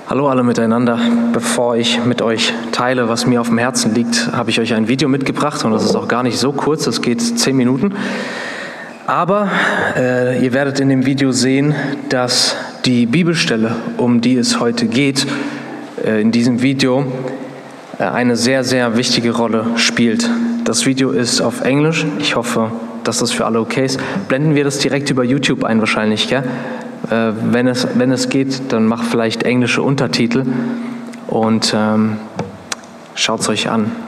Hallo alle miteinander. Bevor ich mit euch teile, was mir auf dem Herzen liegt, habe ich euch ein Video mitgebracht und das ist auch gar nicht so kurz, es geht 10 Minuten. Aber ihr werdet in dem Video sehen, dass die Bibelstelle, um die es heute geht, in diesem Video eine sehr, sehr wichtige Rolle spielt. Das Video ist auf Englisch. Ich hoffe, dass das für alle okay ist. Blenden wir das direkt über YouTube ein wahrscheinlich, gell? Wenn es geht, dann mach vielleicht englische Untertitel und schaut es euch an.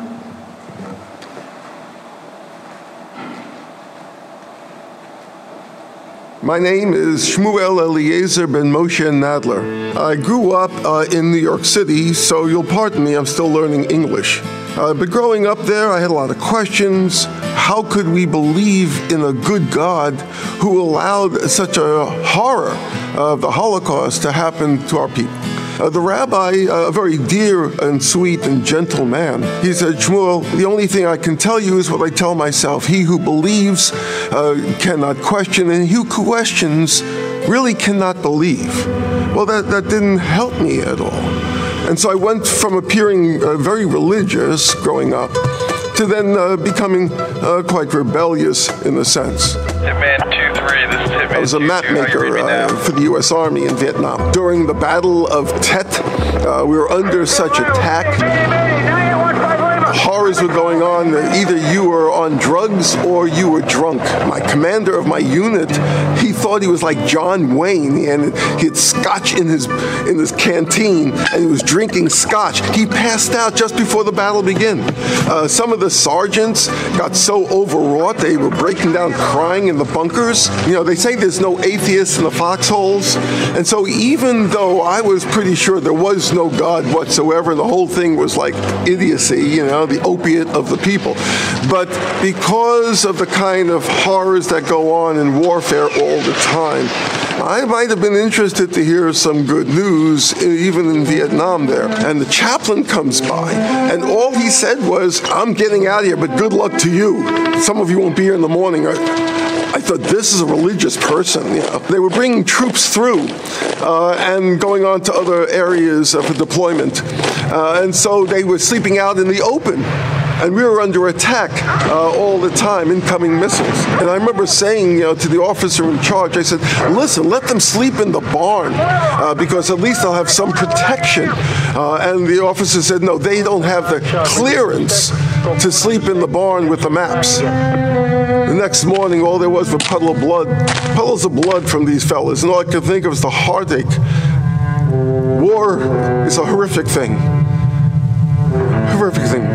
My name is Shmuel Eliezer ben Moshe Nadler. I grew up in New York City, so you'll pardon me, I'm still learning English. But growing up there, I had a lot of questions. How could we believe in a good God who allowed such a horror of the Holocaust to happen to our people? The rabbi, a very dear and sweet and gentle man, he said, Shmuel, the only thing I can tell you is what I tell myself. He who believes cannot question, and he who questions really cannot believe. Well, that didn't help me at all. And so I went from appearing very religious growing up to then becoming quite rebellious in a sense. Hitman 2-3, this is Hitman. I was a map maker for the U.S. Army in Vietnam. During the Battle of Tet, we were under such attack. Horrors were going on. Either you were on drugs or you were drunk. My commander of my unit, he thought he was like John Wayne, and he had scotch in his canteen, and he was drinking scotch. He passed out just before the battle began. Some of the sergeants got so overwrought they were breaking down crying in the bunkers. You know, they say there's no atheists in the foxholes, and so even though I was pretty sure there was no God whatsoever, the whole thing was like idiocy, you know, the opiate of the people. But because of the kind of horrors that go on in warfare all the time, I might have been interested to hear some good news, even in Vietnam there. And the chaplain comes by, and all he said was, I'm getting out of here, but good luck to you. Some of you won't be here in the morning. I thought, this is a religious person. You know, they were bringing troops through and going on to other areas for deployment. And so they were sleeping out in the open. And we were under attack all the time, incoming missiles. And I remember saying, you know, to the officer in charge, I said, listen, let them sleep in the barn because at least they'll have some protection. And the officer said, no, they don't have the clearance to sleep in the barn with the maps. The next morning, all there was puddles of blood from these fellas. And all I could think of was the heartache. War is a horrific thing. Horrific thing.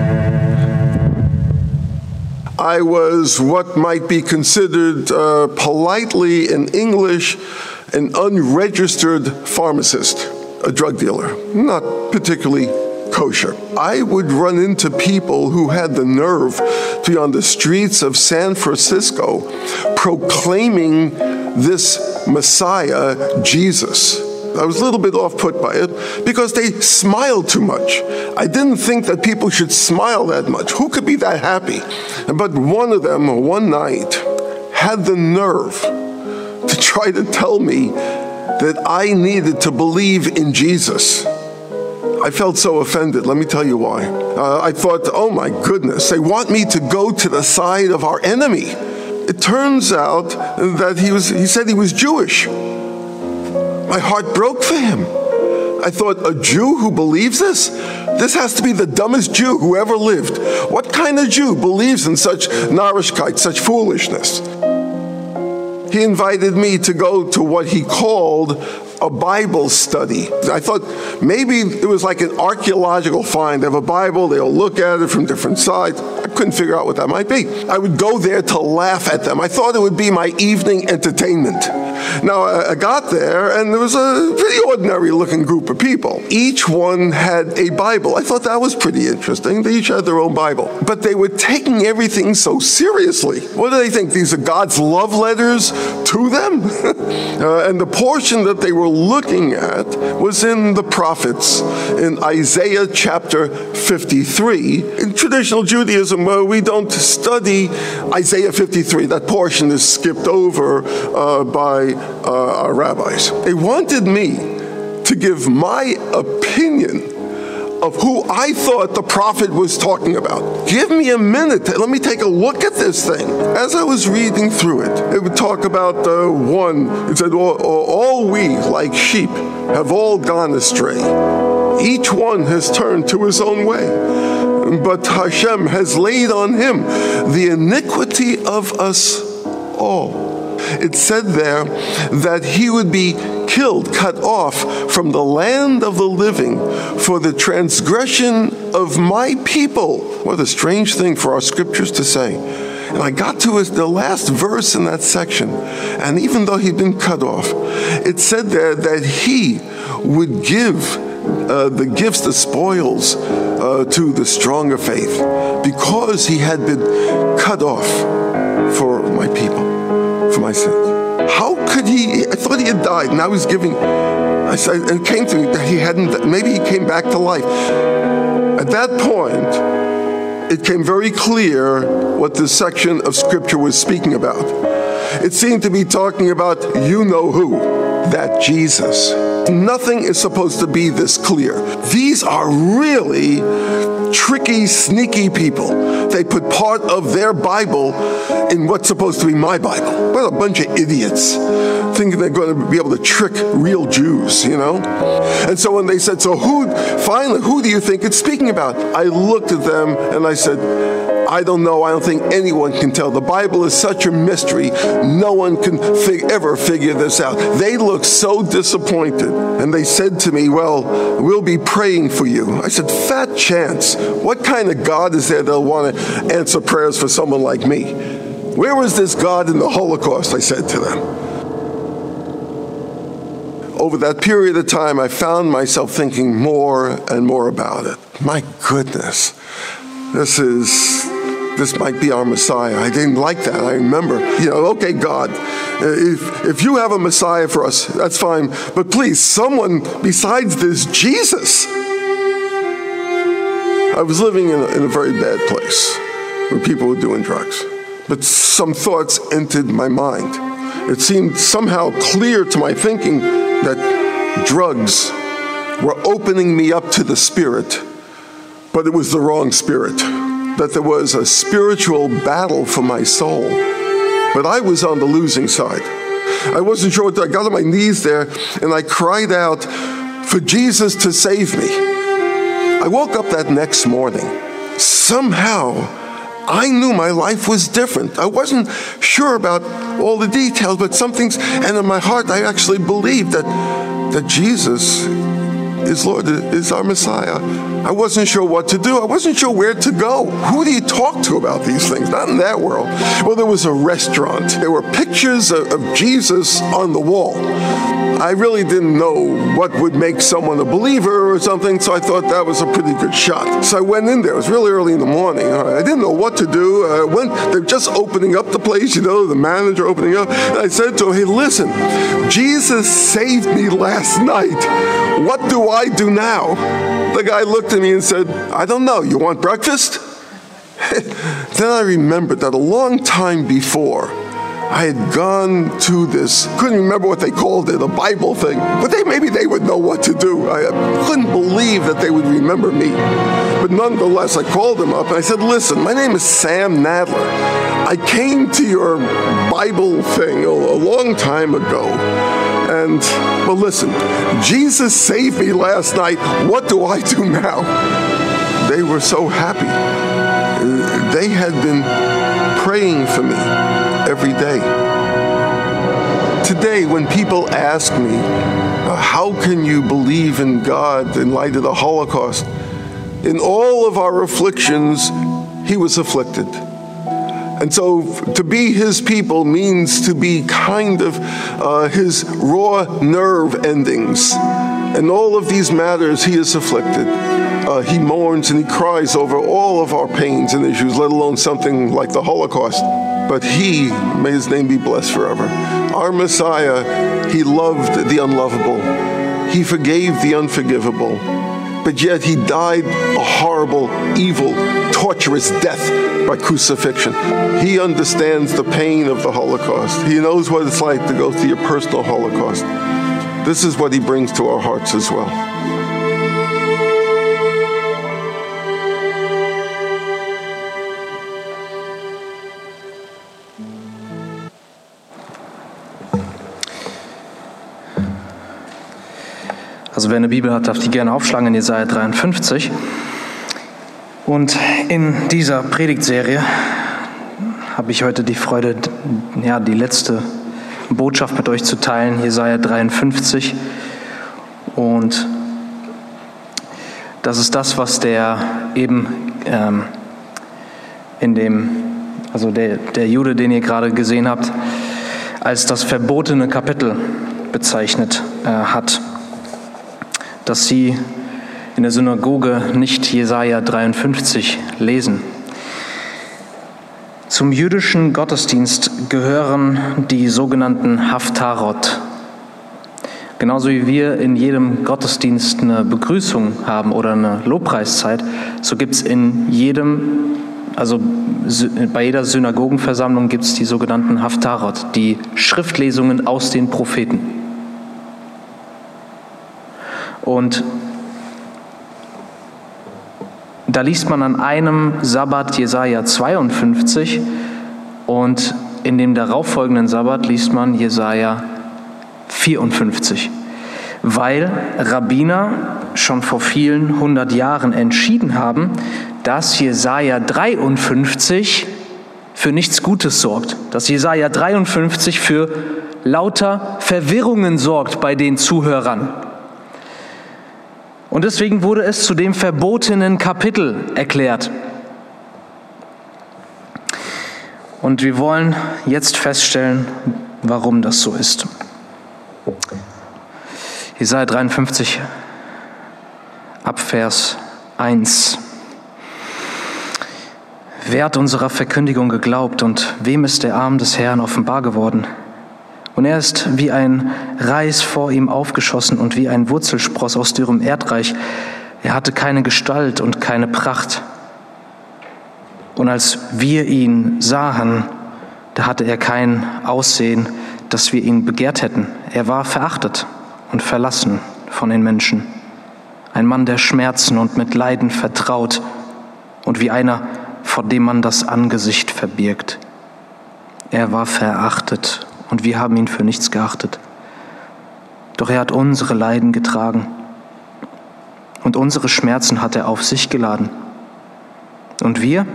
I was what might be considered politely in English an unregistered pharmacist, a drug dealer, not particularly kosher. I would run into people who had the nerve to be on the streets of San Francisco proclaiming this Messiah, Jesus. I was a little bit off-put by it because they smiled too much. I didn't think that people should smile that much. Who could be that happy? But one of them, one night, had the nerve to try to tell me that I needed to believe in Jesus. I felt so offended. Let me tell you why. I thought, oh my goodness, they want me to go to the side of our enemy. It turns out that he said he was Jewish. My heart broke for him. I thought, a Jew who believes this? This has to be the dumbest Jew who ever lived. What kind of Jew believes in such narishkeit, such foolishness? He invited me to go to what he called a Bible study. I thought maybe it was like an archaeological find. They have a Bible, they'll look at it from different sides. I couldn't figure out what that might be. I would go there to laugh at them. I thought it would be my evening entertainment. Now, I got there, and there was a pretty ordinary-looking group of people. Each one had a Bible. I thought that was pretty interesting. They each had their own Bible. But they were taking everything so seriously. What do they think? These are God's love letters to them? And the portion that they were looking at was in the prophets, in Isaiah chapter 53. In traditional Judaism, we don't study Isaiah 53. That portion is skipped over by our rabbis. They wanted me to give my opinion of who I thought the prophet was talking about. Give me a minute. Let me take a look at this thing. As I was reading through it, it would talk about one. It said, all we, like sheep, have all gone astray. Each one has turned to his own way. But Hashem has laid on him the iniquity of us all. It said there that he would be killed, cut off from the land of the living for the transgression of my people. What a strange thing for our scriptures to say. And I got to the last verse in that section, and even though he'd been cut off, it said there that he would give the gifts, the spoils, to the stronger faith, because he had been cut off for my people, for my sins. How could he? I thought he had died. Now he's giving. I said, and it came to me that he hadn't. Maybe he came back to life. At that point, it came very clear what this section of scripture was speaking about. It seemed to be talking about you know who, that Jesus. Nothing is supposed to be this clear. These are really tricky, sneaky people. They put part of their Bible in what's supposed to be my Bible. What a bunch of idiots, thinking they're going to be able to trick real Jews, you know? And so when they said, so who do you think it's speaking about? I looked at them and I said, I don't know. I don't think anyone can tell. The Bible is such a mystery. No one can ever figure this out. They looked so disappointed. And they said to me, well, we'll be praying for you. I said, fat chance. What kind of God is there that'll want to answer prayers for someone like me? Where was this God in the Holocaust? I said to them. Over that period of time, I found myself thinking more and more about it. My goodness, this might be our Messiah. I didn't like that. I remember, okay, God, if you have a Messiah for us, that's fine. But please, someone besides this Jesus. I was living in a very bad place where people were doing drugs. But some thoughts entered my mind. It seemed somehow clear to my thinking that drugs were opening me up to the Spirit, but it was the wrong spirit. That there was a spiritual battle for my soul. But I was on the losing side. I wasn't sure what to do. I got on my knees there and I cried out for Jesus to save me. I woke up that next morning. Somehow, I knew my life was different. I wasn't sure about all the details, but and in my heart, I actually believed that Jesus is Lord, is our Messiah. I wasn't sure what to do. I wasn't sure where to go. Who do you talk to about these things? Not in that world. Well, there was a restaurant. There were pictures of Jesus on the wall. I really didn't know what would make someone a believer or something, so I thought that was a pretty good shot. So I went in there. It was really early in the morning. I didn't know what to do. They're just opening up the place, the manager opening up. And I said to him, hey, listen, Jesus saved me last night. What do I do now? The guy looked at me and said, I don't know. You want breakfast? Then I remembered that a long time before, I had gone to this, couldn't remember what they called it, a Bible thing, but maybe they would know what to do. I couldn't believe that they would remember me. But nonetheless, I called them up and I said, listen, my name is Sam Nadler. I came to your Bible thing a long time ago. But listen, Jesus saved me last night. What do I do now? They were so happy. They had been praying for me every day. Today, when people ask me, how can you believe in God in light of the Holocaust? In all of our afflictions, he was afflicted. And so to be his people means to be kind of his raw nerve endings. And all of these matters he is afflicted. He mourns and he cries over all of our pains and issues, let alone something like the Holocaust. But he, may his name be blessed forever. Our Messiah, he loved the unlovable. He forgave the unforgivable. But yet he died a horrible, evil, torturous death by crucifixion. He understands the pain of the Holocaust. He knows what it's like to go through your personal Holocaust. this is what he brings to our hearts as well. Also wer eine Bibel hat, darf die gerne aufschlagen in Jesaja 53. Und in dieser Predigtserie habe ich heute die Freude, die letzte Botschaft mit euch zu teilen, Jesaja 53. Und das ist das, was der Jude, den ihr gerade gesehen habt, als das verbotene Kapitel bezeichnet hat. Dass sie in der Synagoge nicht Jesaja 53 lesen. Zum jüdischen Gottesdienst gehören die sogenannten Haftarot. Genauso wie wir in jedem Gottesdienst eine Begrüßung haben oder eine Lobpreiszeit, so gibt es bei jeder Synagogenversammlung gibt es die sogenannten Haftarot, die Schriftlesungen aus den Propheten. Und da liest man an einem Sabbat Jesaja 52 und in dem darauffolgenden Sabbat liest man Jesaja 54, weil Rabbiner schon vor vielen 100 Jahren entschieden haben, dass Jesaja 53 für nichts Gutes sorgt, dass Jesaja 53 für lauter Verwirrungen sorgt bei den Zuhörern. Und deswegen wurde es zu dem verbotenen Kapitel erklärt. Und wir wollen jetzt feststellen, warum das so ist. Jesaja 53, ab Vers 1. Wer hat unserer Verkündigung geglaubt und wem ist der Arm des Herrn offenbar geworden? Und er ist wie ein Reis vor ihm aufgeschossen und wie ein Wurzelspross aus dürrem Erdreich. Er hatte keine Gestalt und keine Pracht. Und als wir ihn sahen, da hatte er kein Aussehen, dass wir ihn begehrt hätten. Er war verachtet und verlassen von den Menschen. Ein Mann der Schmerzen und mit Leiden vertraut und wie einer, vor dem man das Angesicht verbirgt. Er war verachtet und wir haben ihn für nichts geachtet. Doch er hat unsere Leiden getragen und unsere Schmerzen hat er auf sich geladen. Und wir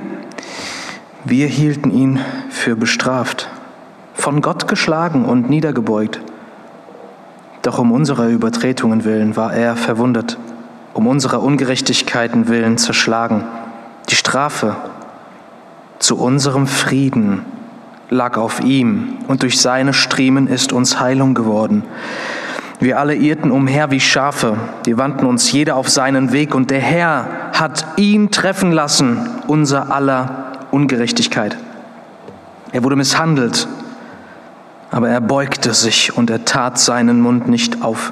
hielten ihn für bestraft, von Gott geschlagen und niedergebeugt. Doch um unserer Übertretungen willen war er verwundet, um unserer Ungerechtigkeiten willen zerschlagen. Die Strafe zu unserem Frieden lag auf ihm, und durch seine Striemen ist uns Heilung geworden. Wir alle irrten umher wie Schafe, wir wandten uns jeder auf seinen Weg, und der Herr hat ihn treffen lassen, unser aller Ungerechtigkeit. Er wurde misshandelt, aber er beugte sich und er tat seinen Mund nicht auf.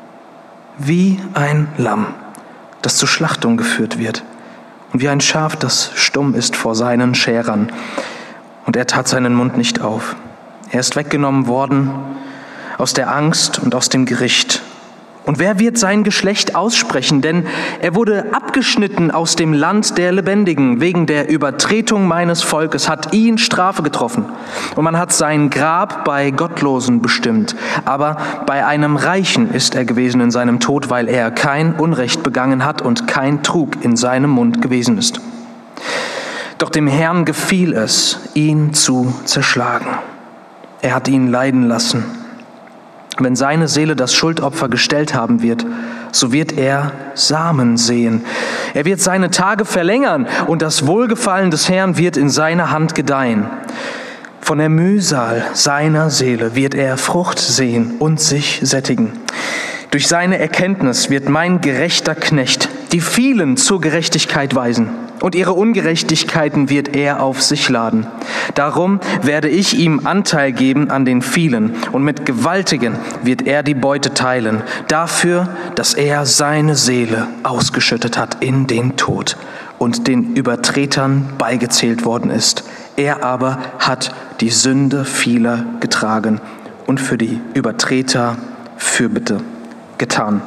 Wie ein Lamm, das zur Schlachtung geführt wird, und wie ein Schaf, das stumm ist vor seinen Scherern. Und er tat seinen Mund nicht auf. Er ist weggenommen worden aus der Angst und aus dem Gericht. Und wer wird sein Geschlecht aussprechen? Denn er wurde abgeschnitten aus dem Land der Lebendigen. Wegen der Übertretung meines Volkes hat ihn Strafe getroffen. Und man hat sein Grab bei Gottlosen bestimmt. Aber bei einem Reichen ist er gewesen in seinem Tod, weil er kein Unrecht begangen hat und kein Trug in seinem Mund gewesen ist. Doch dem Herrn gefiel es, ihn zu zerschlagen. Er hat ihn leiden lassen. Wenn seine Seele das Schuldopfer gestellt haben wird, so wird er Samen sehen. Er wird seine Tage verlängern und das Wohlgefallen des Herrn wird in seiner Hand gedeihen. Von der Mühsal seiner Seele wird er Frucht sehen und sich sättigen. Durch seine Erkenntnis wird mein gerechter Knecht die vielen zur Gerechtigkeit weisen, und ihre Ungerechtigkeiten wird er auf sich laden. Darum werde ich ihm Anteil geben an den vielen, und mit Gewaltigen wird er die Beute teilen, dafür, dass er seine Seele ausgeschüttet hat in den Tod und den Übertretern beigezählt worden ist. Er aber hat die Sünde vieler getragen und für die Übertreter Fürbitte getan.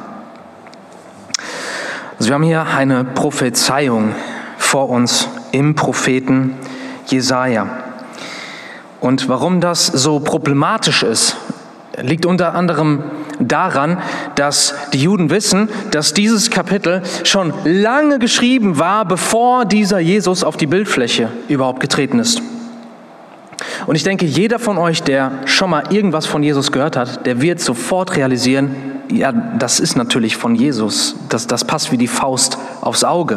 Also wir haben hier eine Prophezeiung vor uns im Propheten Jesaja. Und warum das so problematisch ist, liegt unter anderem daran, dass die Juden wissen, dass dieses Kapitel schon lange geschrieben war, bevor dieser Jesus auf die Bildfläche überhaupt getreten ist. Und ich denke, jeder von euch, der schon mal irgendwas von Jesus gehört hat, der wird sofort realisieren, ja, das ist natürlich von Jesus. Das passt wie die Faust aufs Auge.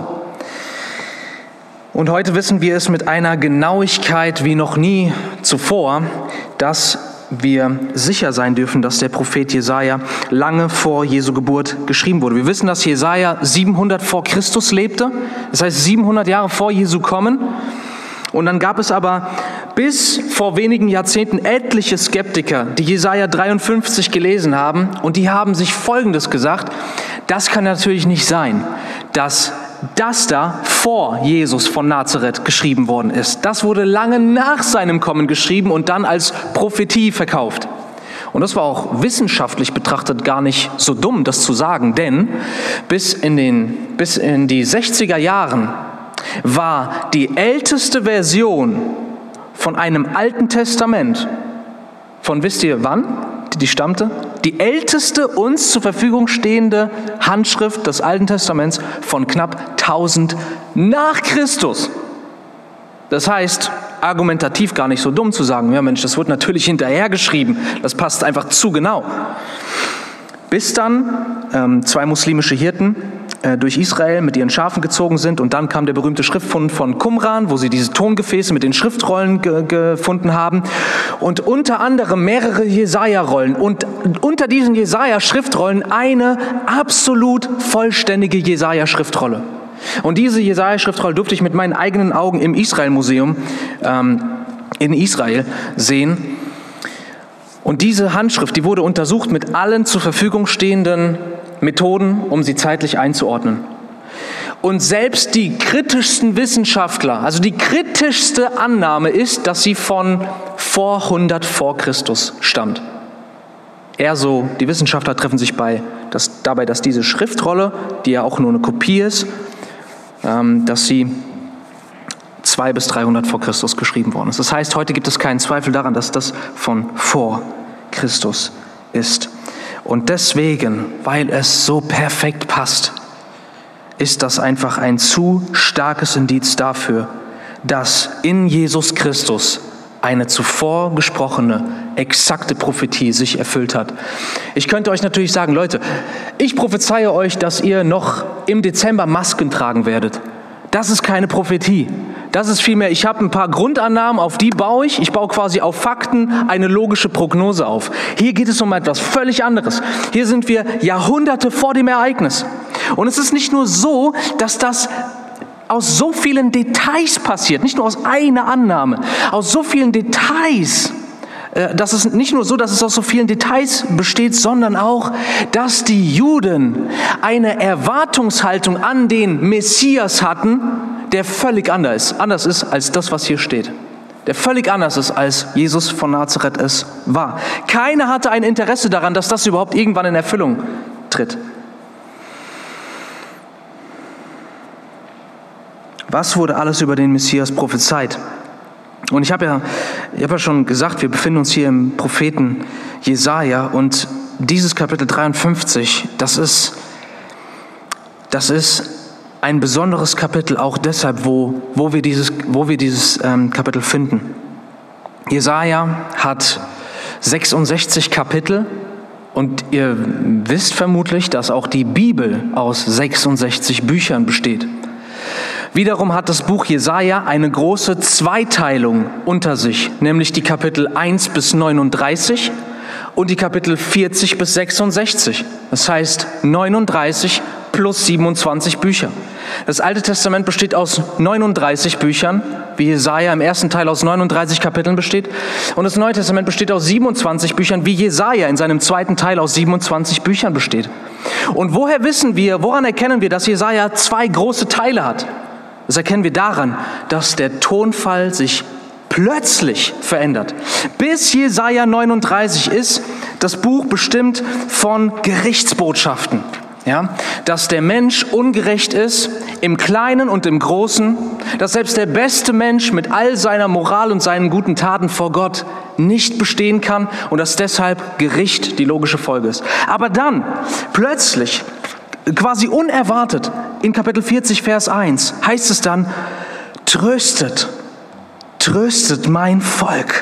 Und heute wissen wir es mit einer Genauigkeit wie noch nie zuvor, dass wir sicher sein dürfen, dass der Prophet Jesaja lange vor Jesu Geburt geschrieben wurde. Wir wissen, dass Jesaja 700 vor Christus lebte, das heißt 700 Jahre vor Jesu Kommen. Und dann gab es aber bis vor wenigen Jahrzehnten etliche Skeptiker, die Jesaja 53 gelesen haben, und die haben sich Folgendes gesagt: Das kann natürlich nicht sein, dass das da vor Jesus von Nazareth geschrieben worden ist. Das wurde lange nach seinem Kommen geschrieben und dann als Prophetie verkauft. Und das war auch wissenschaftlich betrachtet gar nicht so dumm, das zu sagen, denn bis in die 60er Jahren war die älteste Version von einem Alten Testament, von wisst ihr wann die stammte? Die älteste uns zur Verfügung stehende Handschrift des Alten Testaments von knapp 1000 nach Christus. Das heißt, argumentativ gar nicht so dumm zu sagen, ja Mensch, das wird natürlich hinterhergeschrieben, das passt einfach zu genau. Bis dann zwei muslimische Hirten durch Israel mit ihren Schafen gezogen sind, und dann kam der berühmte Schriftfund von Qumran, wo sie diese Tongefäße mit den Schriftrollen gefunden haben, und unter anderem mehrere Jesaja-Rollen, und unter diesen Jesaja-Schriftrollen eine absolut vollständige Jesaja-Schriftrolle. Und diese Jesaja-Schriftrolle durfte ich mit meinen eigenen Augen im Israel-Museum in Israel sehen. Und diese Handschrift, die wurde untersucht mit allen zur Verfügung stehenden Methoden, um sie zeitlich einzuordnen. Und selbst die kritischsten Wissenschaftler, also die kritischste Annahme ist, dass sie von vor 100 vor Christus stammt. Eher so, die Wissenschaftler treffen sich dabei, dass diese Schriftrolle, die ja auch nur eine Kopie ist, dass sie 200 bis 300 vor Christus geschrieben worden ist. Das heißt, heute gibt es keinen Zweifel daran, dass das von vor Christus ist. Und deswegen, weil es so perfekt passt, ist das einfach ein zu starkes Indiz dafür, dass in Jesus Christus eine zuvor gesprochene, exakte Prophetie sich erfüllt hat. Ich könnte euch natürlich sagen, Leute, ich prophezeie euch, dass ihr noch im Dezember Masken tragen werdet. Das ist keine Prophetie. Das ist vielmehr, ich habe ein paar Grundannahmen, auf die baue ich. Ich baue quasi auf Fakten eine logische Prognose auf. Hier geht es um etwas völlig anderes. Hier sind wir Jahrhunderte vor dem Ereignis. Und es ist nicht nur so, dass das aus so vielen Details passiert, nicht nur aus einer Annahme, aus so vielen Details. Das ist nicht nur so, dass es aus so vielen Details besteht, sondern auch, dass die Juden eine Erwartungshaltung an den Messias hatten, der völlig anders ist als das, was hier steht. Der völlig anders ist, als Jesus von Nazareth es war. Keiner hatte ein Interesse daran, dass das überhaupt irgendwann in Erfüllung tritt. Was wurde alles über den Messias prophezeit? Und ich habe ja schon gesagt, wir befinden uns hier im Propheten Jesaja, und dieses Kapitel 53, das ist ein besonderes Kapitel, auch deshalb, wo wir dieses Kapitel finden. Jesaja hat 66 Kapitel, und ihr wisst vermutlich, dass auch die Bibel aus 66 Büchern besteht. Wiederum hat das Buch Jesaja eine große Zweiteilung unter sich, nämlich die Kapitel 1 bis 39 und die Kapitel 40 bis 66. Das heißt 39 plus 27 Bücher. Das Alte Testament besteht aus 39 Büchern, wie Jesaja im ersten Teil aus 39 Kapiteln besteht. Und das Neue Testament besteht aus 27 Büchern, wie Jesaja in seinem zweiten Teil aus 27 Büchern besteht. Und woran erkennen wir, dass Jesaja zwei große Teile hat? Das erkennen wir daran, dass der Tonfall sich plötzlich verändert. Bis Jesaja 39 ist das Buch bestimmt von Gerichtsbotschaften. Ja, dass der Mensch ungerecht ist, im Kleinen und im Großen, dass selbst der beste Mensch mit all seiner Moral und seinen guten Taten vor Gott nicht bestehen kann und dass deshalb Gericht die logische Folge ist. Aber dann, plötzlich, quasi unerwartet, in Kapitel 40, Vers 1, heißt es dann, tröstet mein Volk.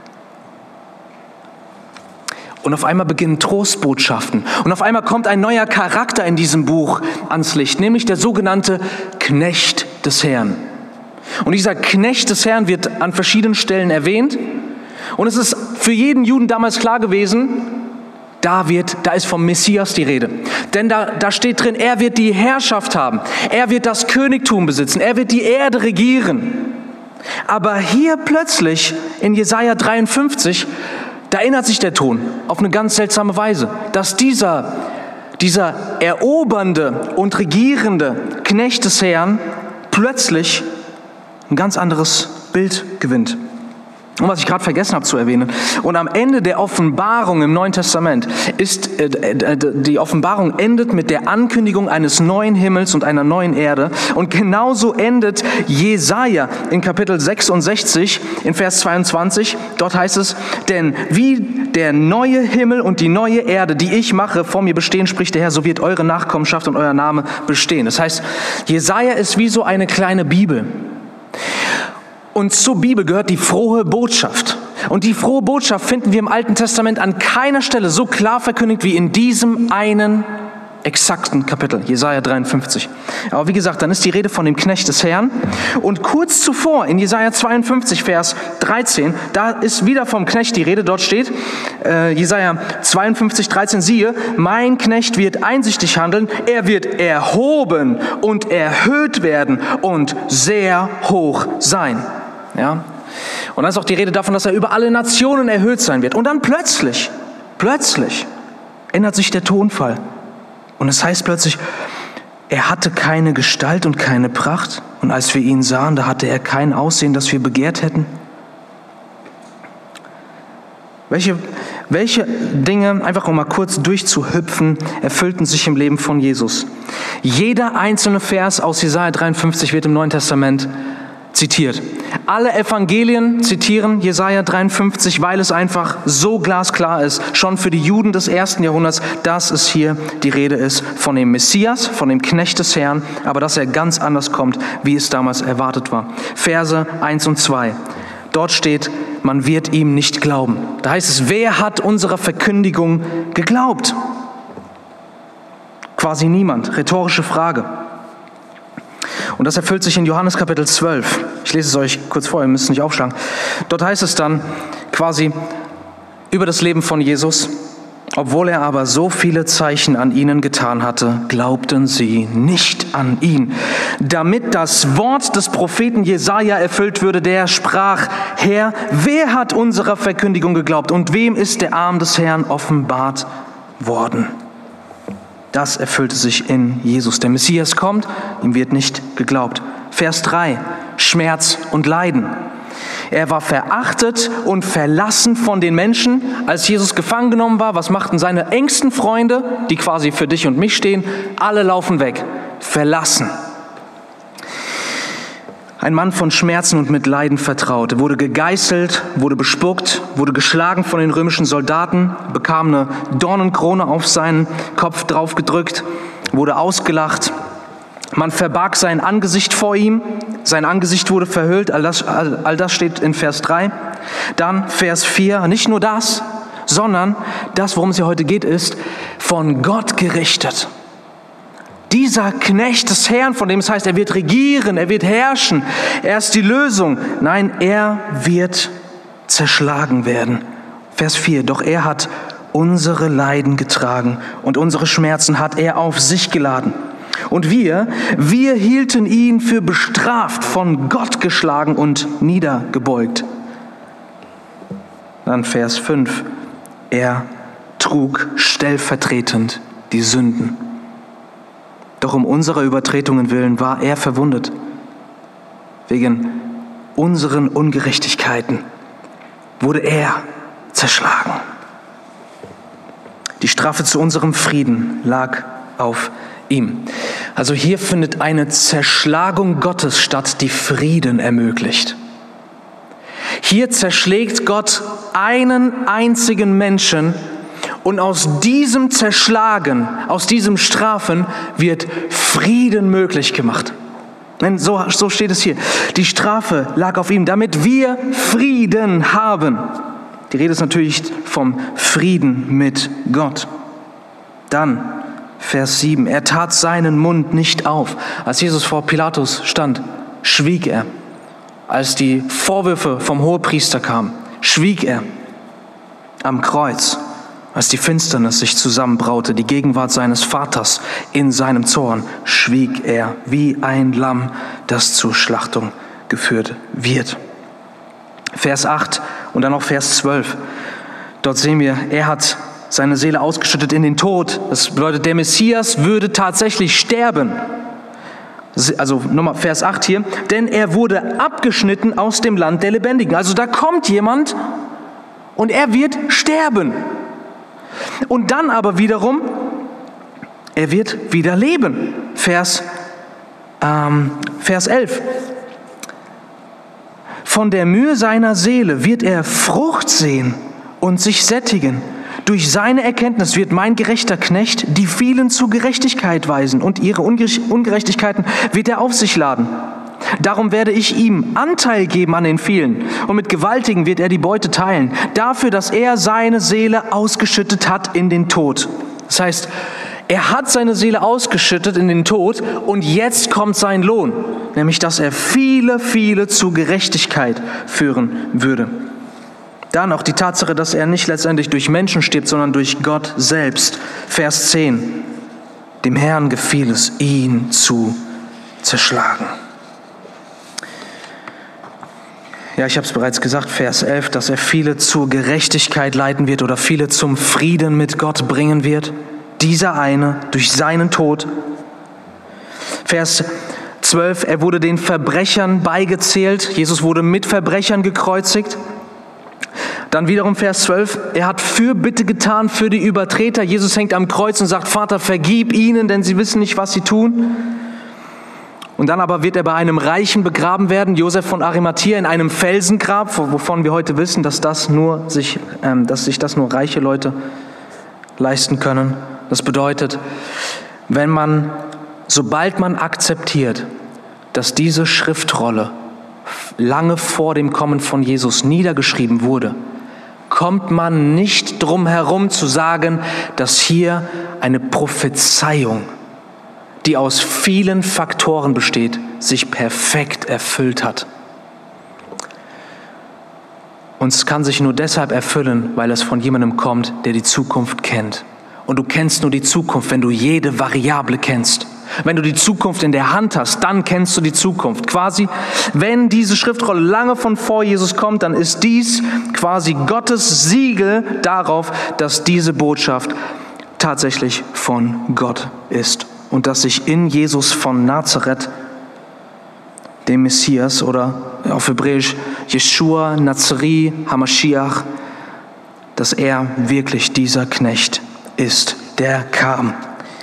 Und auf einmal beginnen Trostbotschaften. Und auf einmal kommt ein neuer Charakter in diesem Buch ans Licht, nämlich der sogenannte Knecht des Herrn. Und dieser Knecht des Herrn wird an verschiedenen Stellen erwähnt. Und es ist für jeden Juden damals klar gewesen, da ist vom Messias die Rede. Denn da steht drin, er wird die Herrschaft haben. Er wird das Königtum besitzen. Er wird die Erde regieren. Aber hier plötzlich in Jesaja 53, da ändert sich der Ton auf eine ganz seltsame Weise, dass dieser erobernde und regierende Knecht des Herrn plötzlich ein ganz anderes Bild gewinnt. Und was ich gerade vergessen habe zu erwähnen, und am Ende der Offenbarung im Neuen Testament ist, die Offenbarung endet mit der Ankündigung eines neuen Himmels und einer neuen Erde. Und genauso endet Jesaja in Kapitel 66 in Vers 22. Dort heißt es, denn wie der neue Himmel und die neue Erde, die ich mache, vor mir bestehen, spricht der Herr, so wird eure Nachkommenschaft und euer Name bestehen. Das heißt, Jesaja ist wie so eine kleine Bibel. Und zur Bibel gehört die frohe Botschaft. Und die frohe Botschaft finden wir im Alten Testament an keiner Stelle so klar verkündigt wie in diesem einen exakten Kapitel, Jesaja 53. Aber wie gesagt, dann ist die Rede von dem Knecht des Herrn. Und kurz zuvor, in Jesaja 52, Vers 13, da ist wieder vom Knecht die Rede. Dort steht, Jesaja 52, 13, siehe, mein Knecht wird einsichtig handeln, er wird erhoben und erhöht werden und sehr hoch sein. Ja? Und dann ist auch die Rede davon, dass er über alle Nationen erhöht sein wird. Und dann plötzlich ändert sich der Tonfall. Und es heißt plötzlich, er hatte keine Gestalt und keine Pracht. Und als wir ihn sahen, da hatte er kein Aussehen, das wir begehrt hätten. Welche Dinge, einfach um mal kurz durchzuhüpfen, erfüllten sich im Leben von Jesus? Jeder einzelne Vers aus Jesaja 53 wird im Neuen Testament zitiert. Alle Evangelien zitieren Jesaja 53, weil es einfach so glasklar ist, schon für die Juden des 1. Jahrhunderts, dass es hier die Rede ist von dem Messias, von dem Knecht des Herrn, aber dass er ganz anders kommt, wie es damals erwartet war. Verse 1 und 2. Dort steht, man wird ihm nicht glauben. Da heißt es, wer hat unserer Verkündigung geglaubt? Quasi niemand. Rhetorische Frage. Und das erfüllt sich in Johannes Kapitel 12. Ich lese es euch kurz vor, ihr müsst es nicht aufschlagen. Dort heißt es dann quasi über das Leben von Jesus. Obwohl er aber so viele Zeichen an ihnen getan hatte, glaubten sie nicht an ihn. Damit das Wort des Propheten Jesaja erfüllt würde, der sprach, Herr, wer hat unserer Verkündigung geglaubt und wem ist der Arm des Herrn offenbart worden? Das erfüllte sich in Jesus. Der Messias kommt, ihm wird nicht geglaubt. Vers 3, Schmerz und Leiden. Er war verachtet und verlassen von den Menschen. Als Jesus gefangen genommen war, was machten seine engsten Freunde, die quasi für dich und mich stehen? Alle laufen weg, verlassen. Ein Mann von Schmerzen und mit Leiden vertraut. Er wurde gegeißelt, wurde bespuckt, wurde geschlagen von den römischen Soldaten, bekam eine Dornenkrone auf seinen Kopf draufgedrückt, wurde ausgelacht. Man verbarg sein Angesicht vor ihm, sein Angesicht wurde verhüllt, all das steht in Vers 3. Dann Vers 4, nicht nur das, sondern das, worum es hier heute geht, ist von Gott gerichtet. Dieser Knecht des Herrn, von dem es heißt, er wird regieren, er wird herrschen, er ist die Lösung. Nein, er wird zerschlagen werden. Vers 4, doch er hat unsere Leiden getragen und unsere Schmerzen hat er auf sich geladen. Und wir hielten ihn für bestraft, von Gott geschlagen und niedergebeugt. Dann Vers 5, er trug stellvertretend die Sünden. Doch um unserer Übertretungen willen war er verwundet. Wegen unseren Ungerechtigkeiten wurde er zerschlagen. Die Strafe zu unserem Frieden lag auf ihm. Also hier findet eine Zerschlagung Gottes statt, die Frieden ermöglicht. Hier zerschlägt Gott einen einzigen Menschen und aus diesem Zerschlagen, aus diesem Strafen wird Frieden möglich gemacht. Denn so steht es hier. Die Strafe lag auf ihm, damit wir Frieden haben. Die Rede ist natürlich vom Frieden mit Gott. Dann Vers 7. Er tat seinen Mund nicht auf. Als Jesus vor Pilatus stand, schwieg er. Als die Vorwürfe vom Hohepriester kamen, schwieg er. Am Kreuz, als die Finsternis sich zusammenbraute, die Gegenwart seines Vaters in seinem Zorn, schwieg er wie ein Lamm, das zur Schlachtung geführt wird. Vers 8 und dann noch Vers 12. Dort sehen wir, er hat seine Seele ausgeschüttet in den Tod. Das bedeutet, der Messias würde tatsächlich sterben. Also nochmal Vers 8 hier. Denn er wurde abgeschnitten aus dem Land der Lebendigen. Also da kommt jemand und er wird sterben. Und dann aber wiederum, er wird wieder leben. Vers 11. Von der Mühe seiner Seele wird er Frucht sehen und sich sättigen. Durch seine Erkenntnis wird mein gerechter Knecht die vielen zur Gerechtigkeit weisen und ihre Ungerechtigkeiten wird er auf sich laden. Darum werde ich ihm Anteil geben an den vielen und mit Gewaltigen wird er die Beute teilen, dafür, dass er seine Seele ausgeschüttet hat in den Tod. Das heißt, er hat seine Seele ausgeschüttet in den Tod und jetzt kommt sein Lohn, nämlich dass er viele, viele zur Gerechtigkeit führen würde. Dann auch die Tatsache, dass er nicht letztendlich durch Menschen stirbt, sondern durch Gott selbst. Vers 10. Dem Herrn gefiel es, ihn zu zerschlagen. Ja, ich habe es bereits gesagt, Vers 11, dass er viele zur Gerechtigkeit leiten wird oder viele zum Frieden mit Gott bringen wird. Dieser eine durch seinen Tod. Vers 12, er wurde den Verbrechern beigezählt. Jesus wurde mit Verbrechern gekreuzigt. Dann wiederum Vers 12, er hat Fürbitte getan für die Übertreter. Jesus hängt am Kreuz und sagt, Vater, vergib ihnen, denn sie wissen nicht, was sie tun. Und dann aber wird er bei einem Reichen begraben werden, Josef von Arimathea, in einem Felsengrab, wovon wir heute wissen, dass sich das nur reiche Leute leisten können. Das bedeutet, sobald man akzeptiert, dass diese Schriftrolle lange vor dem Kommen von Jesus niedergeschrieben wurde, kommt man nicht drum herum zu sagen, dass hier eine Prophezeiung, die aus vielen Faktoren besteht, sich perfekt erfüllt hat. Und es kann sich nur deshalb erfüllen, weil es von jemandem kommt, der die Zukunft kennt. Und du kennst nur die Zukunft, wenn du jede Variable kennst. Wenn du die Zukunft in der Hand hast, dann kennst du die Zukunft. Quasi, wenn diese Schriftrolle lange von vor Jesus kommt, dann ist dies quasi Gottes Siegel darauf, dass diese Botschaft tatsächlich von Gott ist. Und dass sich in Jesus von Nazareth, dem Messias, oder auf Hebräisch Jeshua, Nazari, Hamashiach, dass er wirklich dieser Knecht ist, der kam.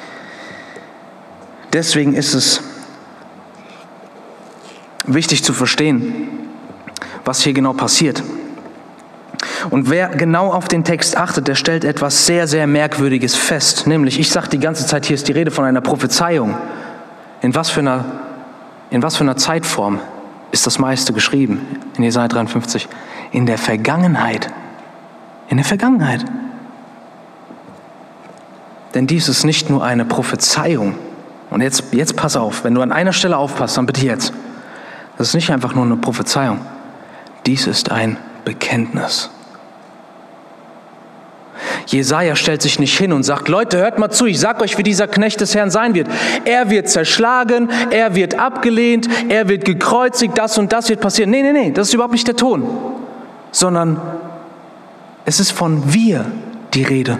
Deswegen ist es wichtig zu verstehen, was hier genau passiert. Und wer genau auf den Text achtet, der stellt etwas sehr, sehr Merkwürdiges fest. Nämlich, ich sage die ganze Zeit, hier ist die Rede von einer Prophezeiung. In was für einer Zeitform ist das meiste geschrieben? In Jesaja 53. In der Vergangenheit. In der Vergangenheit. Denn dies ist nicht nur eine Prophezeiung. Und jetzt pass auf, wenn du an einer Stelle aufpasst, dann bitte jetzt. Das ist nicht einfach nur eine Prophezeiung. Dies ist ein Bekenntnis. Jesaja stellt sich nicht hin und sagt, Leute, hört mal zu, ich sag euch, wie dieser Knecht des Herrn sein wird. Er wird zerschlagen, er wird abgelehnt, er wird gekreuzigt, das und das wird passieren. Nee, das ist überhaupt nicht der Ton. Sondern es ist von wir die Rede.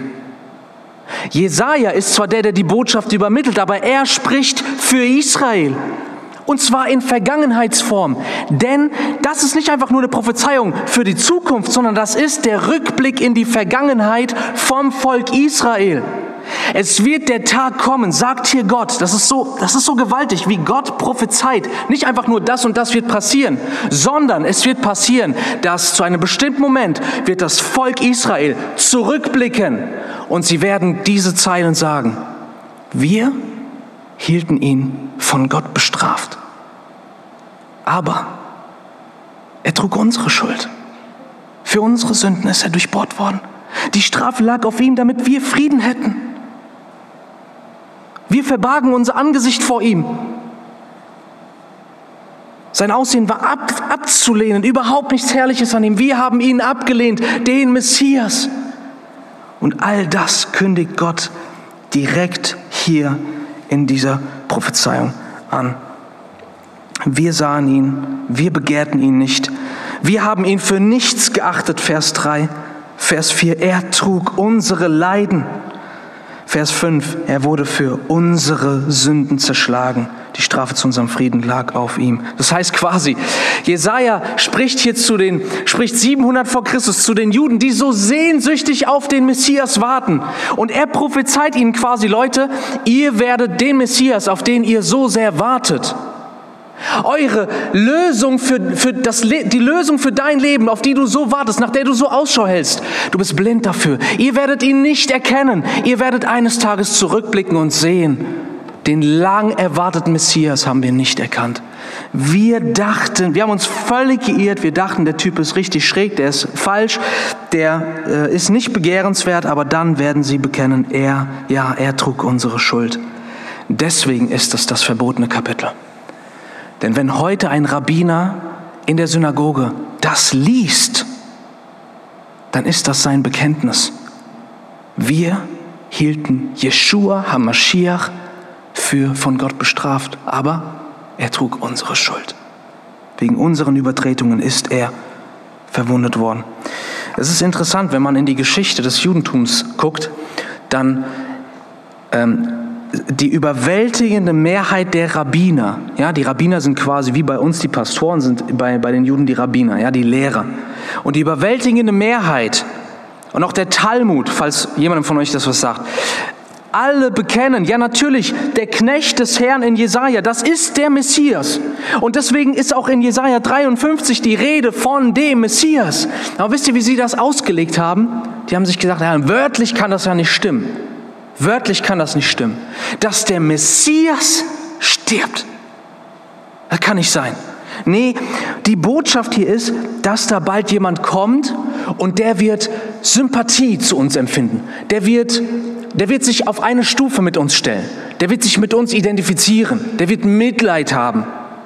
Jesaja ist zwar der die Botschaft übermittelt, aber er spricht für Israel. Und zwar in Vergangenheitsform. Denn das ist nicht einfach nur eine Prophezeiung für die Zukunft, sondern das ist der Rückblick in die Vergangenheit vom Volk Israel. Es wird der Tag kommen, sagt hier Gott. Das ist so gewaltig, wie Gott prophezeit. Nicht einfach nur das und das wird passieren, sondern es wird passieren, dass zu einem bestimmten Moment wird das Volk Israel zurückblicken und sie werden diese Zeilen sagen: Wir hielten ihn von Gott bestraft, aber er trug unsere Schuld. Für unsere Sünden ist er durchbohrt worden. Die Strafe lag auf ihm, damit wir Frieden hätten. Wir verbargen unser Angesicht vor ihm. Sein Aussehen war abzulehnen, überhaupt nichts Herrliches an ihm. Wir haben ihn abgelehnt, den Messias. Und all das kündigt Gott direkt hier in dieser Prophezeiung an. Wir sahen ihn, wir begehrten ihn nicht. Wir haben ihn für nichts geachtet, Vers 3. Vers 4, er trug unsere Leiden. Vers 5, er wurde für unsere Sünden zerschlagen. Die Strafe zu unserem Frieden lag auf ihm. Das heißt quasi, Jesaja spricht hier spricht 700 vor Christus zu den Juden, die so sehnsüchtig auf den Messias warten. Und er prophezeit ihnen quasi: Leute, ihr werdet den Messias, auf den ihr so sehr wartet, eure Lösung die Lösung für dein Leben, auf die du so wartest, nach der du so Ausschau hältst. Du bist blind dafür. Ihr werdet ihn nicht erkennen. Ihr werdet eines Tages zurückblicken und sehen: Den lang erwarteten Messias haben wir nicht erkannt. Wir haben uns völlig geirrt. Wir dachten, der Typ ist richtig schräg, der ist falsch, der ist nicht begehrenswert. Aber dann werden sie bekennen, er trug unsere Schuld. Deswegen ist es das verbotene Kapitel. Denn wenn heute ein Rabbiner in der Synagoge das liest, dann ist das sein Bekenntnis. Wir hielten Jeschua HaMashiach für von Gott bestraft, aber er trug unsere Schuld. Wegen unseren Übertretungen ist er verwundet worden. Es ist interessant, wenn man in die Geschichte des Judentums guckt, dann die überwältigende Mehrheit der Rabbiner, ja, die Rabbiner sind quasi wie bei uns die Pastoren, sind bei den Juden die Rabbiner, ja, die Lehrer. Und die überwältigende Mehrheit und auch der Talmud, falls jemandem von euch das was sagt, alle bekennen, ja natürlich, der Knecht des Herrn in Jesaja, das ist der Messias. Und deswegen ist auch in Jesaja 53 die Rede von dem Messias. Aber wisst ihr, wie sie das ausgelegt haben? Die haben sich gesagt, ja, wörtlich kann das ja nicht stimmen. Wörtlich kann das nicht stimmen. Dass der Messias stirbt. Das kann nicht sein. Nee, die Botschaft hier ist, dass da bald jemand kommt und der wird Sympathie zu uns empfinden. Der wird sich auf eine Stufe mit uns stellen. Der wird sich mit uns identifizieren. Der wird Mitleid haben.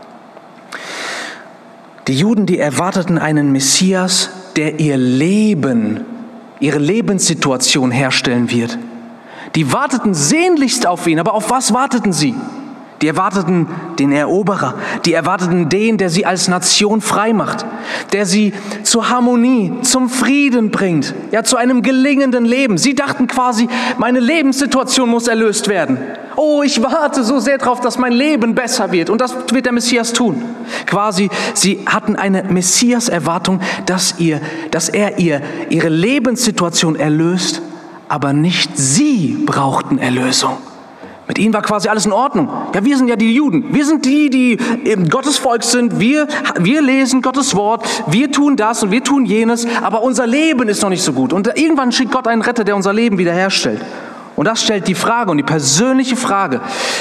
Die Juden, die erwarteten einen Messias, der ihre Lebenssituation herstellen wird. Die warteten sehnlichst auf ihn, aber auf was warteten sie? Die erwarteten den Eroberer, die erwarteten den, der sie als Nation frei macht, der sie zur Harmonie, zum Frieden bringt, ja, zu einem gelingenden Leben. Sie dachten quasi, meine Lebenssituation muss erlöst werden. Oh, ich warte so sehr darauf, dass mein Leben besser wird, und das wird der Messias tun. Quasi, sie hatten eine Messias-Erwartung, dass er ihre Lebenssituation erlöst, aber nicht sie brauchten Erlösung. Mit ihnen war quasi alles in Ordnung. Ja, wir sind ja die Juden. Wir sind die eben Gottes Volk sind. Wir lesen Gottes Wort. Wir tun das und wir tun jenes. Aber unser Leben ist noch nicht so gut. Und irgendwann schickt Gott einen Retter, der unser Leben wiederherstellt. Und das stellt die Frage und die persönliche Frage: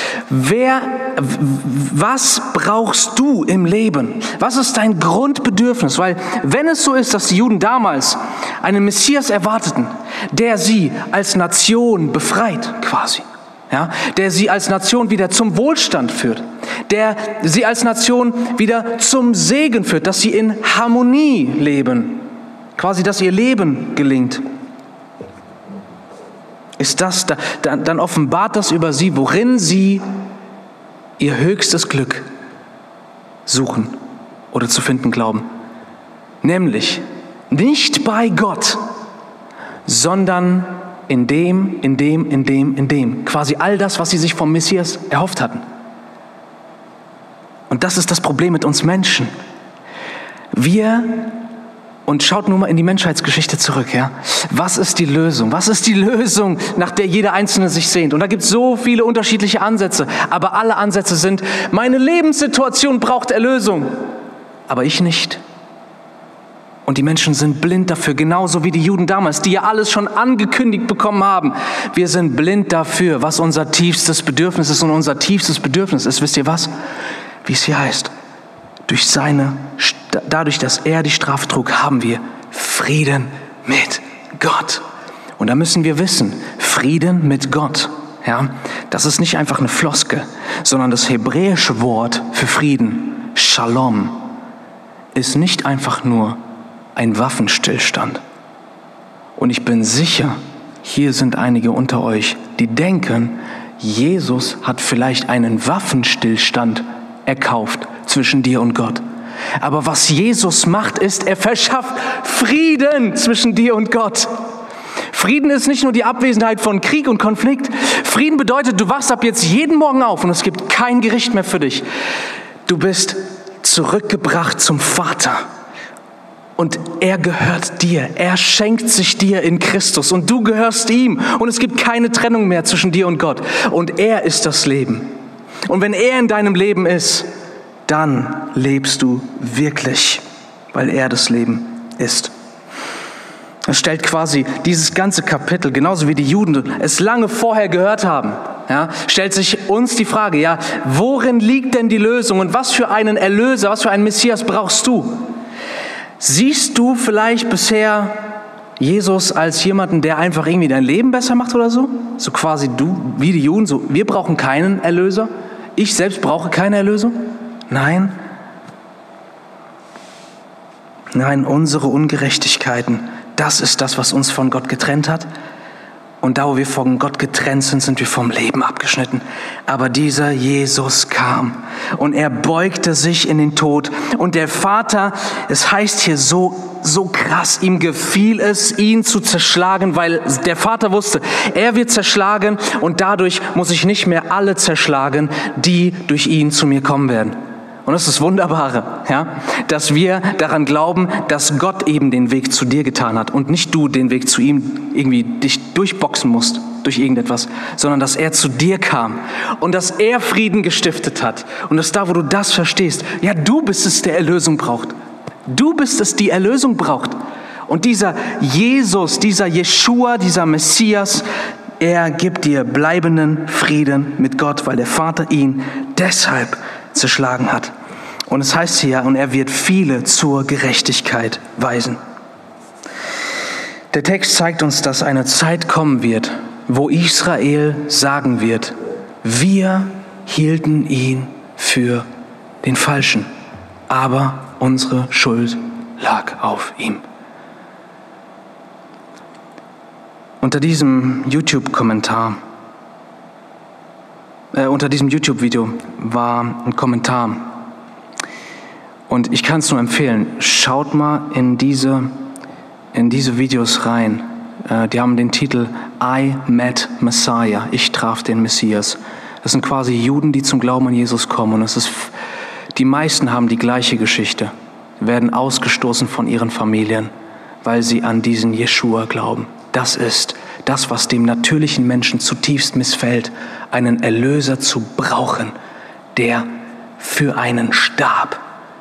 Was brauchst du im Leben? Was ist dein Grundbedürfnis? Weil wenn es so ist, dass die Juden damals einen Messias erwarteten, der sie als Nation befreit quasi, ja, der sie als Nation wieder zum Wohlstand führt, der sie als Nation wieder zum Segen führt, dass sie in Harmonie leben, quasi, dass ihr Leben gelingt, ist das, dann offenbart das über sie, worin sie ihr höchstes Glück suchen oder zu finden glauben. Nämlich nicht bei Gott, sondern in dem. Quasi all das, was sie sich vom Messias erhofft hatten. Und das ist das Problem mit uns Menschen. Und schaut nur mal in die Menschheitsgeschichte zurück, ja. Was ist die Lösung? Was ist die Lösung, nach der jeder Einzelne sich sehnt? Und da gibt es so viele unterschiedliche Ansätze. Aber alle Ansätze sind, meine Lebenssituation braucht Erlösung. Aber ich nicht. Und die Menschen sind blind dafür, genauso wie die Juden damals, die ja alles schon angekündigt bekommen haben. Wir sind blind dafür, was unser tiefstes Bedürfnis ist. Und unser tiefstes Bedürfnis ist, wisst ihr was? Wie es hier heißt. Dadurch, dass er die Strafe trug, haben wir Frieden mit Gott. Und da müssen wir wissen, Frieden mit Gott, ja, das ist nicht einfach eine Floskel, sondern das hebräische Wort für Frieden, Shalom, ist nicht einfach nur ein Waffenstillstand. Und ich bin sicher, hier sind einige unter euch, die denken, Jesus hat vielleicht einen Waffenstillstand erkauft zwischen dir und Gott. Aber was Jesus macht, ist, er verschafft Frieden zwischen dir und Gott. Frieden ist nicht nur die Abwesenheit von Krieg und Konflikt. Frieden bedeutet, du wachst ab jetzt jeden Morgen auf und es gibt kein Gericht mehr für dich. Du bist zurückgebracht zum Vater. Und er gehört dir. Er schenkt sich dir in Christus und du gehörst ihm. Und es gibt keine Trennung mehr zwischen dir und Gott. Und er ist das Leben. Und wenn er in deinem Leben ist, dann lebst du wirklich, weil er das Leben ist. Es stellt quasi dieses ganze Kapitel, genauso wie die Juden es lange vorher gehört haben, ja, stellt sich uns die Frage, ja, worin liegt denn die Lösung und was für einen Erlöser, was für einen Messias brauchst du? Siehst du vielleicht bisher Jesus als jemanden, der einfach irgendwie dein Leben besser macht oder so? So quasi du, wie die Juden, so wir brauchen keinen Erlöser? Ich selbst brauche keine Erlösung? Nein. Nein, unsere Ungerechtigkeiten, das ist das, was uns von Gott getrennt hat. Und da, wo wir von Gott getrennt sind, sind wir vom Leben abgeschnitten. Aber dieser Jesus kam und er beugte sich in den Tod. Und der Vater, es heißt hier so krass, ihm gefiel es, ihn zu zerschlagen, weil der Vater wusste, er wird zerschlagen und dadurch muss ich nicht mehr alle zerschlagen, die durch ihn zu mir kommen werden. Und das ist das Wunderbare, ja, dass wir daran glauben, dass Gott eben den Weg zu dir getan hat und nicht du den Weg zu ihm irgendwie dich durchboxen musst durch irgendetwas, sondern dass er zu dir kam und dass er Frieden gestiftet hat und dass da, wo du das verstehst, ja, du bist es, der Erlösung braucht. Du bist es, die Erlösung braucht. Und dieser Jesus, dieser Jeschua, dieser Messias, er gibt dir bleibenden Frieden mit Gott, weil der Vater ihn deshalb zerschlagen hat. Und es heißt hier, und er wird viele zur Gerechtigkeit weisen. Der Text zeigt uns, dass eine Zeit kommen wird, wo Israel sagen wird, wir hielten ihn für den Falschen, aber unsere Schuld lag auf ihm. Unter diesem YouTube-Video war ein Kommentar. Und ich kann es nur empfehlen, schaut mal in diese Videos rein. Die haben den Titel I Met Messiah, ich traf den Messias. Das sind quasi Juden, die zum Glauben an Jesus kommen. Und die meisten haben die gleiche Geschichte, werden ausgestoßen von ihren Familien, weil sie an diesen Jeschua glauben. Das ist das, was dem natürlichen Menschen zutiefst missfällt, einen Erlöser zu brauchen, der für einen starb.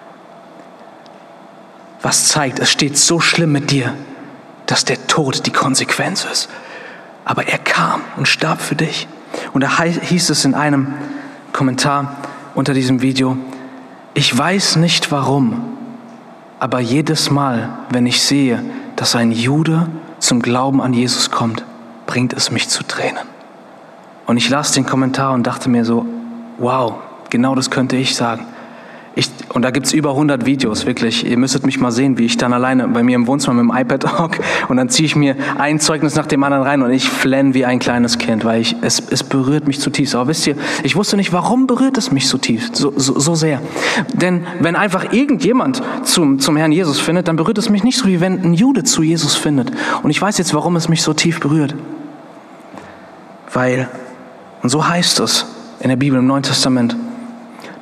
Was zeigt, es steht so schlimm mit dir, dass der Tod die Konsequenz ist. Aber er kam und starb für dich. Und da hieß es in einem Kommentar unter diesem Video, ich weiß nicht warum, aber jedes Mal, wenn ich sehe, dass ein Jude zum Glauben an Jesus kommt, bringt es mich zu Tränen. Und ich las den Kommentar und dachte mir so, wow, genau das könnte ich sagen. Und da gibt es über 100 Videos, wirklich. Ihr müsstet mich mal sehen, wie ich dann alleine bei mir im Wohnzimmer mit dem iPad hocke und dann ziehe ich mir ein Zeugnis nach dem anderen rein und ich flenne wie ein kleines Kind, weil es berührt mich zutiefst. Aber wisst ihr, ich wusste nicht, warum berührt es mich so tief, so sehr. Denn wenn einfach irgendjemand zum Herrn Jesus findet, dann berührt es mich nicht so, wie wenn ein Jude zu Jesus findet. Und ich weiß jetzt, warum es mich so tief berührt. Und so heißt es in der Bibel im Neuen Testament,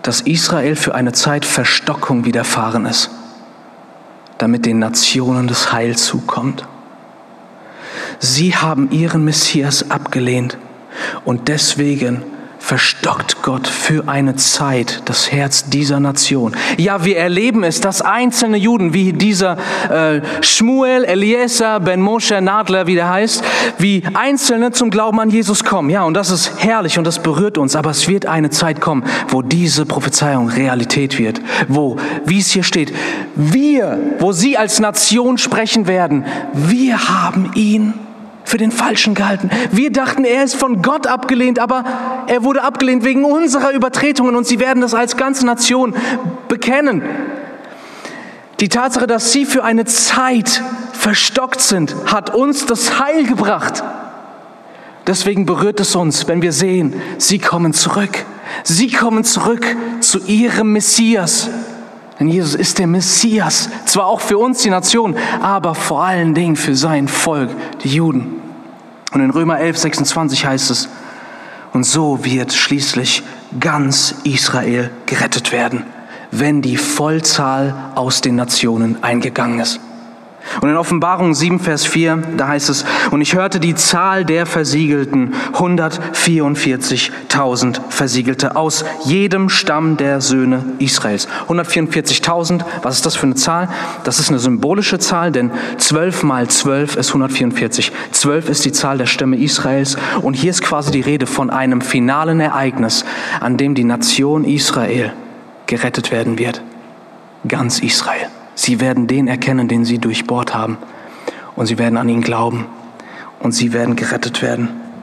dass Israel für eine Zeit Verstockung widerfahren ist, damit den Nationen das Heil zukommt. Sie haben ihren Messias abgelehnt und deswegen verstockt Gott für eine Zeit das Herz dieser Nation. Ja, wir erleben es, dass einzelne Juden, wie dieser Shmuel, Eliezer, Ben Moshe, Nadler, wie der heißt, wie Einzelne zum Glauben an Jesus kommen. Ja, und das ist herrlich und das berührt uns. Aber es wird eine Zeit kommen, wo diese Prophezeiung Realität wird. Wo, wie es hier steht, wo sie als Nation sprechen werden, wir haben ihn für den Falschen gehalten. Wir dachten, er ist von Gott abgelehnt, aber er wurde abgelehnt wegen unserer Übertretungen und sie werden das als ganze Nation bekennen. Die Tatsache, dass sie für eine Zeit verstockt sind, hat uns das Heil gebracht. Deswegen berührt es uns, wenn wir sehen, sie kommen zurück. Sie kommen zurück zu ihrem Messias. Denn Jesus ist der Messias, zwar auch für uns, die Nation, aber vor allen Dingen für sein Volk, die Juden. Und in Römer 11,26 heißt es, und so wird schließlich ganz Israel gerettet werden, wenn die Vollzahl aus den Nationen eingegangen ist. Und in Offenbarung 7, Vers 4, da heißt es, und ich hörte die Zahl der Versiegelten, 144.000 Versiegelte aus jedem Stamm der Söhne Israels. 144.000, was ist das für eine Zahl? Das ist eine symbolische Zahl, denn 12 mal 12 ist 144. 12 ist die Zahl der Stämme Israels und hier ist quasi die Rede von einem finalen Ereignis, an dem die Nation Israel gerettet werden wird. Ganz Israel. Sie werden den erkennen, den sie durchbohrt haben. Und sie werden an ihn glauben. Und sie werden gerettet werden.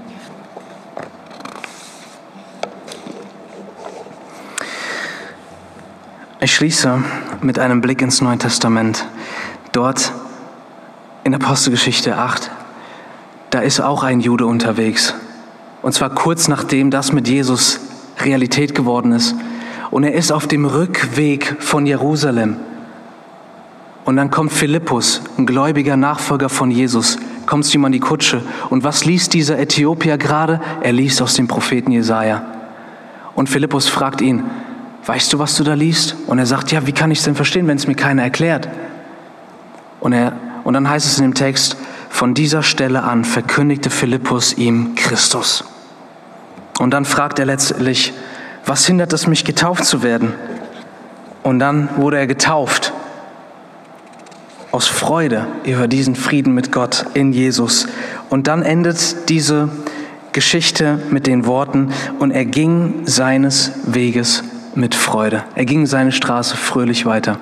Ich schließe mit einem Blick ins Neue Testament. Dort in Apostelgeschichte 8, da ist auch ein Jude unterwegs. Und zwar kurz nachdem das mit Jesus Realität geworden ist. Und er ist auf dem Rückweg von Jerusalem. Und dann kommt Philippus, ein gläubiger Nachfolger von Jesus, kommt zu ihm an die Kutsche. Und was liest dieser Äthiopier gerade? Er liest aus dem Propheten Jesaja. Und Philippus fragt ihn, weißt du, was du da liest? Und er sagt, ja, wie kann ich es denn verstehen, wenn es mir keiner erklärt? Und dann heißt es in dem Text, von dieser Stelle an verkündigte Philippus ihm Christus. Und dann fragt er letztlich, was hindert es mich, getauft zu werden? Und dann wurde er getauft. Aus Freude über diesen Frieden mit Gott in Jesus. Und dann endet diese Geschichte mit den Worten, und er ging seines Weges mit Freude. Er ging seine Straße fröhlich weiter.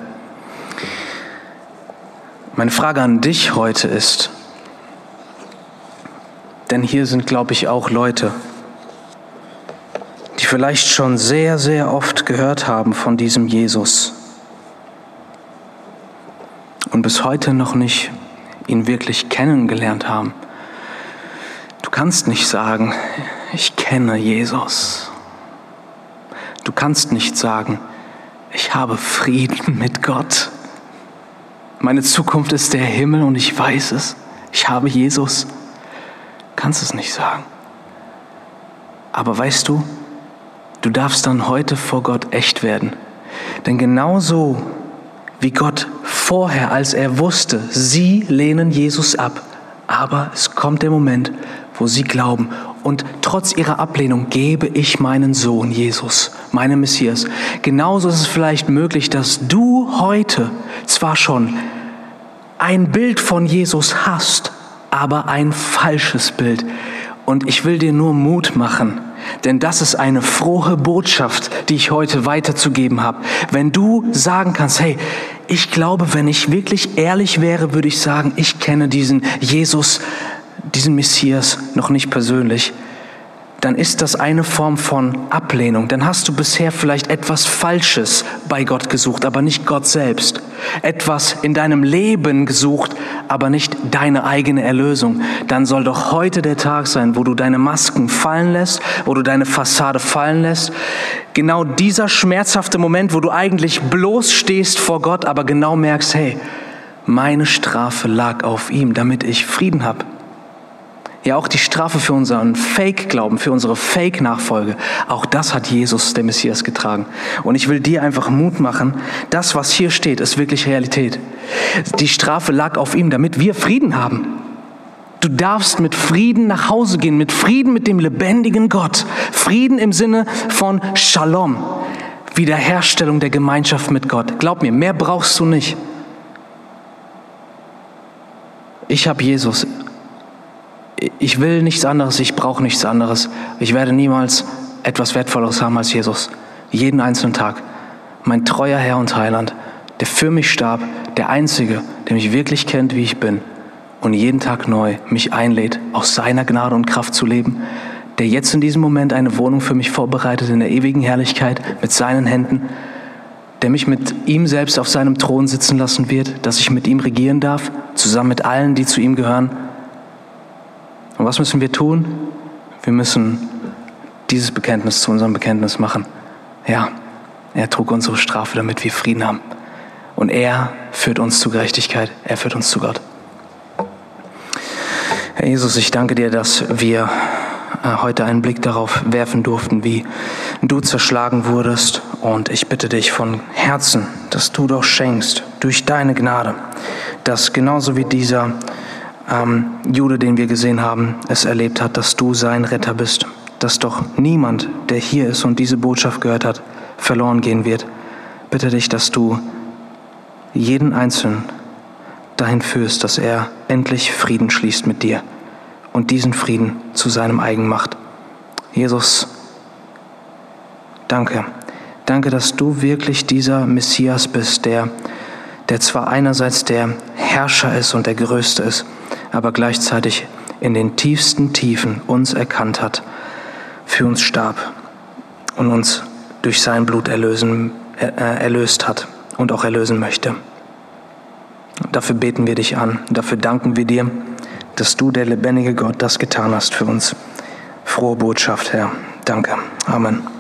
Meine Frage an dich heute ist, denn hier sind, glaube ich, auch Leute, die vielleicht schon sehr, sehr oft gehört haben von diesem Jesus und bis heute noch nicht ihn wirklich kennengelernt haben. Du kannst nicht sagen, ich kenne Jesus. Du kannst nicht sagen, ich habe Frieden mit Gott. Meine Zukunft ist der Himmel und ich weiß es. Ich habe Jesus. Du kannst es nicht sagen. Aber weißt du, du darfst dann heute vor Gott echt werden. Denn genauso wie Gott vorher, als er wusste, sie lehnen Jesus ab, aber es kommt der Moment, wo sie glauben und trotz ihrer Ablehnung gebe ich meinen Sohn Jesus, meinen Messias. Genauso ist es vielleicht möglich, dass du heute zwar schon ein Bild von Jesus hast, aber ein falsches Bild. Und ich will dir nur Mut machen, denn das ist eine frohe Botschaft, die ich heute weiterzugeben habe. Wenn du sagen kannst, hey, ich glaube, wenn ich wirklich ehrlich wäre, würde ich sagen, ich kenne diesen Jesus, diesen Messias noch nicht persönlich, dann ist das eine Form von Ablehnung. Dann hast du bisher vielleicht etwas Falsches bei Gott gesucht, aber nicht Gott selbst. Etwas in deinem Leben gesucht, aber nicht deine eigene Erlösung. Dann soll doch heute der Tag sein, wo du deine Masken fallen lässt, wo du deine Fassade fallen lässt. Genau dieser schmerzhafte Moment, wo du eigentlich bloß stehst vor Gott, aber genau merkst, hey, meine Strafe lag auf ihm, damit ich Frieden habe. Ja, auch die Strafe für unseren Fake-Glauben, für unsere Fake-Nachfolge, auch das hat Jesus, der Messias, getragen. Und ich will dir einfach Mut machen, das, was hier steht, ist wirklich Realität. Die Strafe lag auf ihm, damit wir Frieden haben. Du darfst mit Frieden nach Hause gehen, mit Frieden mit dem lebendigen Gott. Frieden im Sinne von Shalom, Wiederherstellung der Gemeinschaft mit Gott. Glaub mir, mehr brauchst du nicht. Ich habe Jesus. Ich will nichts anderes, ich brauche nichts anderes. Ich werde niemals etwas Wertvolleres haben als Jesus. Jeden einzelnen Tag. Mein treuer Herr und Heiland, der für mich starb, der Einzige, der mich wirklich kennt, wie ich bin und jeden Tag neu mich einlädt, aus seiner Gnade und Kraft zu leben, der jetzt in diesem Moment eine Wohnung für mich vorbereitet in der ewigen Herrlichkeit mit seinen Händen, der mich mit ihm selbst auf seinem Thron sitzen lassen wird, dass ich mit ihm regieren darf, zusammen mit allen, die zu ihm gehören. Und was müssen wir tun? Wir müssen dieses Bekenntnis zu unserem Bekenntnis machen. Ja, er trug unsere Strafe, damit wir Frieden haben. Und er führt uns zu Gerechtigkeit, er führt uns zu Gott. Herr Jesus, ich danke dir, dass wir heute einen Blick darauf werfen durften, wie du zerschlagen wurdest. Und ich bitte dich von Herzen, dass du doch schenkst, durch deine Gnade, dass genauso wie dieser Jude, den wir gesehen haben, es erlebt hat, dass du sein Retter bist, dass doch niemand, der hier ist und diese Botschaft gehört hat, verloren gehen wird. Bitte dich, dass du jeden Einzelnen dahin führst, dass er endlich Frieden schließt mit dir und diesen Frieden zu seinem eigen macht. Jesus, danke. Danke, dass du wirklich dieser Messias bist, der zwar einerseits der Herrscher ist und der Größte ist, aber gleichzeitig in den tiefsten Tiefen uns erkannt hat, für uns starb und uns durch sein Blut erlöst hat und auch erlösen möchte. Dafür beten wir dich an, dafür danken wir dir, dass du, der lebendige Gott, das getan hast für uns. Frohe Botschaft, Herr. Danke. Amen.